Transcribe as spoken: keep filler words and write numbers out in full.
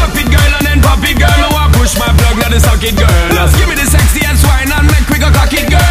Drop it, girl, and then pop it, girl. Me want push my plug, now the socket, girl. Just give me the sexy and swine and make we go cock it, girl.